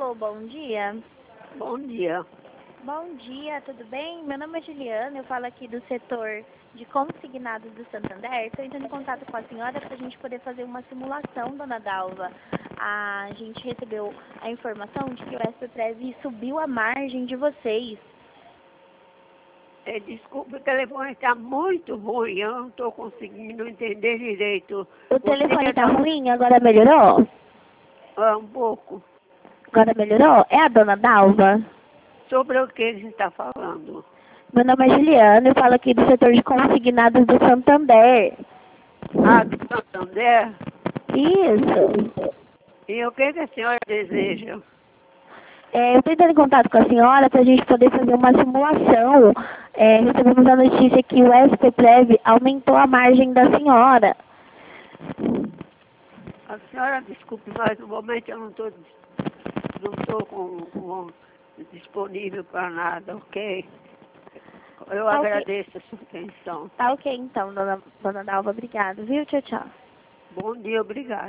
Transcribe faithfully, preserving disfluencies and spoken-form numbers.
Alô, bom dia. Bom dia. Bom dia, tudo bem? Meu nome é Juliana, eu falo aqui do setor de consignados do Santander. Estou entrando em contato com a senhora para a gente poder fazer uma simulação, dona Dalva. A gente recebeu a informação de que o S P Prev subiu a margem de vocês. É, desculpe, o telefone está muito ruim, eu não estou conseguindo entender direito. O Você telefone é está da- ruim, agora melhorou? Ah, um pouco. Agora melhorou? É a dona Dalva? Sobre o que você está falando? Meu nome é Juliana, eu falo aqui do setor de consignados do Santander. Ah, de Santander? Isso. E o que, que a senhora deseja? É, eu estou entrando em contato com a senhora para a gente poder fazer uma simulação. É, recebemos a notícia que o S P Prev aumentou a margem da senhora. A senhora, desculpe, mas no momento eu não estou não tô com, com disponível para nada, ok? Eu Tá ok, agradeço a sua atenção. tá ok então, dona, dona Dalva. Obrigada, viu? Tchau, tchau. Bom dia, obrigado.